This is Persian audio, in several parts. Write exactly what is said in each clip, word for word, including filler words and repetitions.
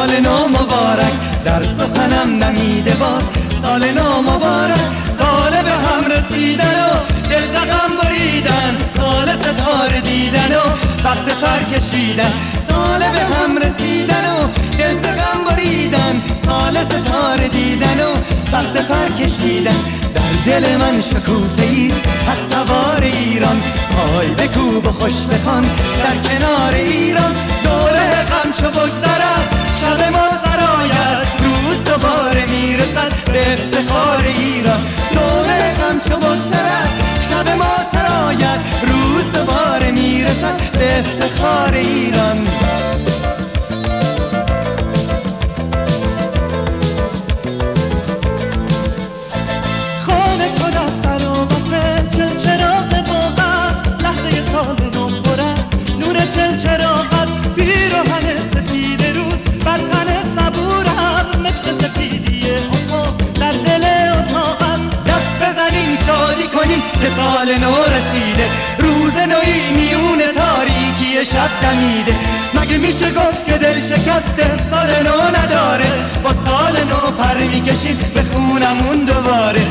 سال نو مبارک، در سخنم نمیده باز سال نو مبارک. سال به هم رسیدن و دل زغم بریدن، سال ستاره دیدن و وقت پر کشیدن. سال به هم رسیدن و دل زغم بریدن، سال ستاره دیدن و وقت پر کشیدن. در دل من شکوفه‌ای از سوار ایران، پای بکوب و خوش بخوان در کنار ایران. دوره غم چو بگذرد شب ما سرآید، روز دوباره میرسد به افتخار ایران. دوره غم چو بگذرد شب ما سرآید، روز دوباره میرسد به افتخار ایران. چل چراغ از پیراهن سفید روز، بر تن صبورم مثل سفیدی افق در دل اتاق است. دست بزنیم شادی کنیم که سال نو رسیده، روز نوی میون تاریکی شب دمیده. مگه میشه گفت که دل شکسته سال نو نداره، با سال نو پر میکشیم به خونمون دوباره.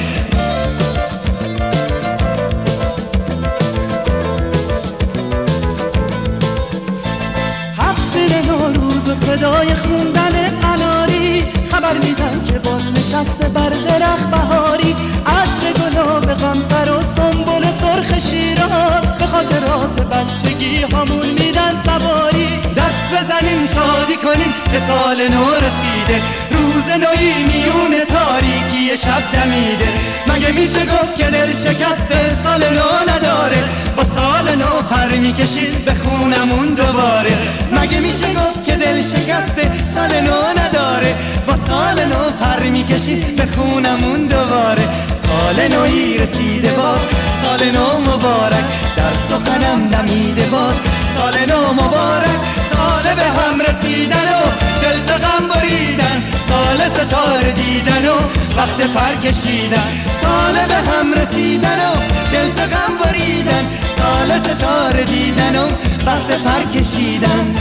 صدای خوندن قناری خبر میدن که باز نشسته بر درخت بهاری. عطر گلاب غمسر و سنبل سرخ شیراز، به خاطرات بچگی همون میدن سواری. دست بزنیم شادی کنیم که سال نو رسیده، روز نوی میون تاریکی شب دمیده. مگه میشه گفت که دل شکسته سال نو نداره، با سال نو پر میکشید به خونمون دوباره. مگه میشه گفت که دل شکسته سال نو نداره، با سال نو پر میکشید به خونمون دوباره. سال نوی رسیده باز سال نو مبارک، در سخنم نمیده باز سال نو مبارک. سال به هم رسیدن و دل زغم بریدن، سال ستاره دیدن و وقت پر کشیدن. سال به هم رسیدن و دل زغم بریدن، سال ستاره دیدن و وقت پر کشیدن.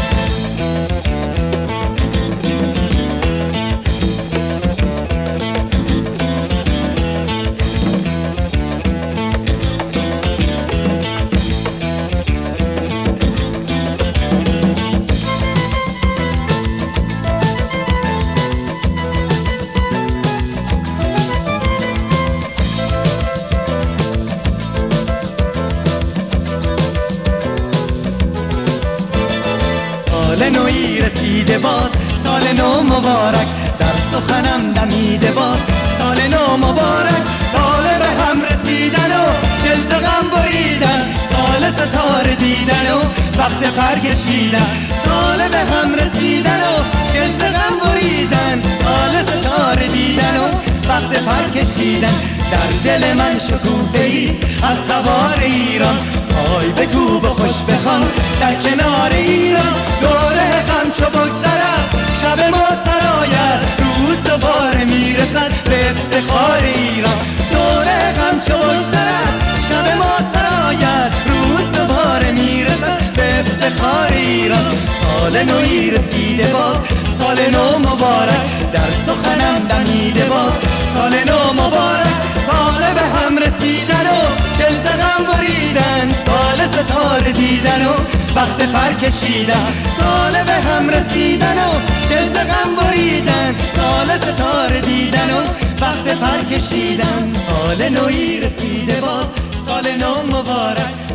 سال نوی رسیده باز سال نو مبارک، در سخنم دمیده باز سال نو مبارک. سال به هم رسیدن و دل زغم بریدن، سال ستاره دیدن و وقت پر کشیدن. سال به هم رسیدن و دل زغم بریدن، سال ستاره دیدن و وقت پر کشیدن. در دل من شکوفه‌ای از سوار ایران، پای بکوب و خوش بخوان در کنار ایران. دوره غم چو بگذرد شب ما سرآید، روز دوباره میرسد به افتخار ایران. دوره غم چو بگذرد شب ما سرآید، روز دوباره میرسد به افتخار ایران. سال نوی رسیده باز سال نو مبارک، در سخنم دمیده باز سال نو مبارک. سال به هم رسیدن و دل زغم بریدن، سال ستاره دیدن و وقت پر کشیدن. سال به هم رسیدن و دل زغم بریدن، سال ستاره دیدن و وقت پر کشیدن. سال نوی رسیده باز سال نو مبارک،